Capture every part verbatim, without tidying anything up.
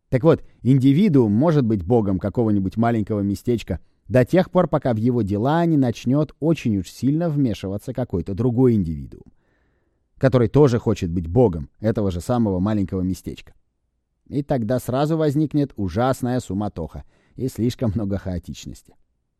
Так вот, индивидуум может быть богом какого-нибудь маленького местечка до тех пор, пока в его дела не начнет очень уж сильно вмешиваться какой-то другой индивидуум, который тоже хочет быть богом этого же самого маленького местечка. И тогда сразу возникнет ужасная суматоха и слишком много хаотичности.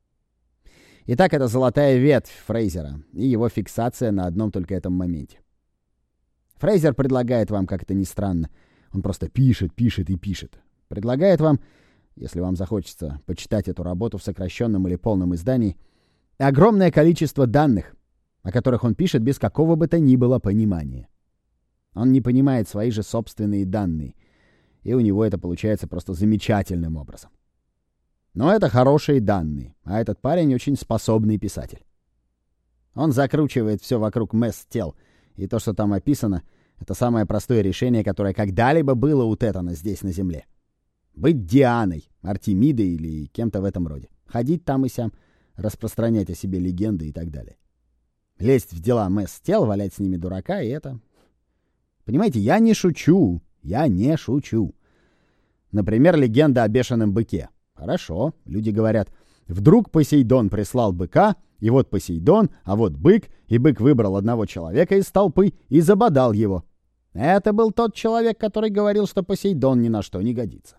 Итак, это золотая ветвь Фрейзера и его фиксация на одном только этом моменте. Фрейзер предлагает вам, как это ни странно, он просто пишет, пишет и пишет, предлагает вам, если вам захочется почитать эту работу в сокращенном или полном издании, огромное количество данных, о которых он пишет без какого бы то ни было понимания. Он не понимает свои же собственные данные, и у него это получается просто замечательным образом. Но это хорошие данные, а этот парень очень способный писатель. Он закручивает все вокруг месс-тел, и то, что там описано, это самое простое решение, которое когда-либо было у Тетана здесь на Земле. Быть Дианой, Артемидой или кем-то в этом роде. Ходить там и сям, распространять о себе легенды и так далее. Лезть в дела месс-тел, валять с ними дурака, и это... Понимаете, я не шучу, я не шучу. Например, легенда о бешеном быке. Хорошо, люди говорят, вдруг Посейдон прислал быка, и вот Посейдон, а вот бык, и бык выбрал одного человека из толпы и забодал его. Это был тот человек, который говорил, что Посейдон ни на что не годится.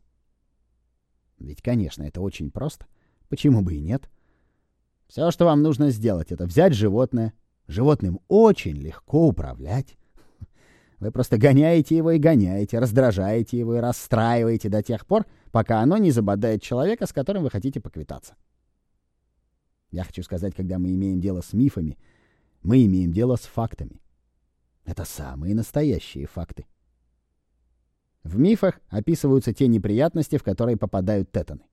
Ведь, конечно, это очень просто. Почему бы и нет? Все, что вам нужно сделать, это взять животное. Животным очень легко управлять. Вы просто гоняете его и гоняете, раздражаете его и расстраиваете до тех пор, пока оно не забодает человека, с которым вы хотите поквитаться. Я хочу сказать, когда мы имеем дело с мифами, мы имеем дело с фактами. Это самые настоящие факты. В мифах описываются те неприятности, в которые попадают тетаны.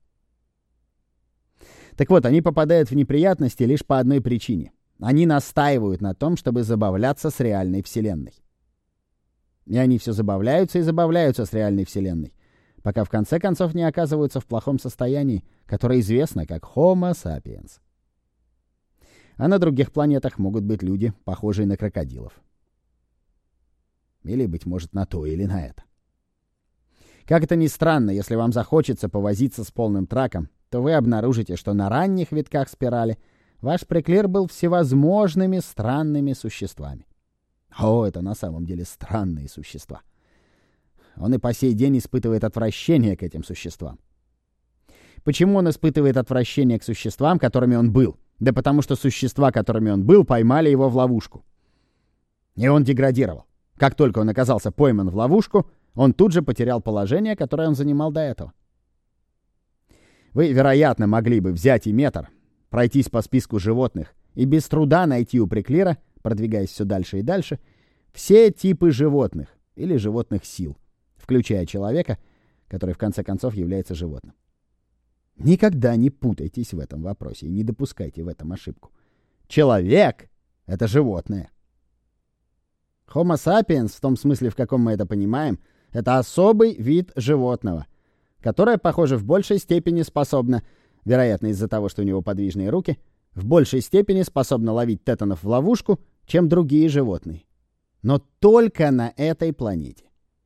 Так вот, они попадают в неприятности лишь по одной причине. Они настаивают на том, чтобы забавляться с реальной вселенной. И они все забавляются и забавляются с реальной вселенной, пока в конце концов не оказываются в плохом состоянии, которое известно как Homo sapiens. А на других планетах могут быть люди, похожие на крокодилов. Или, быть может, на то или на это. Как это ни странно, если вам захочется повозиться с полным траком, то вы обнаружите, что на ранних витках спирали ваш приклир был всевозможными странными существами. О, это на самом деле странные существа. Он и по сей день испытывает отвращение к этим существам. Почему он испытывает отвращение к существам, которыми он был? Да потому что существа, которыми он был, поймали его в ловушку. И он деградировал. Как только он оказался пойман в ловушку, он тут же потерял положение, которое он занимал до этого. Вы, вероятно, могли бы взять и метр, пройтись по списку животных и без труда найти у приклира, продвигаясь все дальше и дальше, все типы животных или животных сил, включая человека, который в конце концов является животным. Никогда не путайтесь в этом вопросе и не допускайте в этом ошибку. Человек — это животное. Homo sapiens, в том смысле, в каком мы это понимаем, это особый вид животного, которое, похоже, в большей степени способно, вероятно, из-за того, что у него подвижные руки, в большей степени способно ловить тетанов в ловушку, чем другие животные. Но только на этой планете.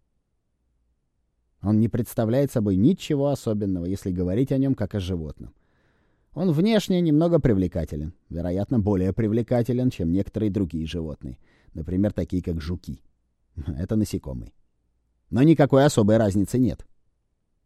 Он не представляет собой ничего особенного, если говорить о нем как о животном. Он внешне немного привлекателен, вероятно, более привлекателен, чем некоторые другие животные, например, такие как жуки. Это насекомые. Но никакой особой разницы нет.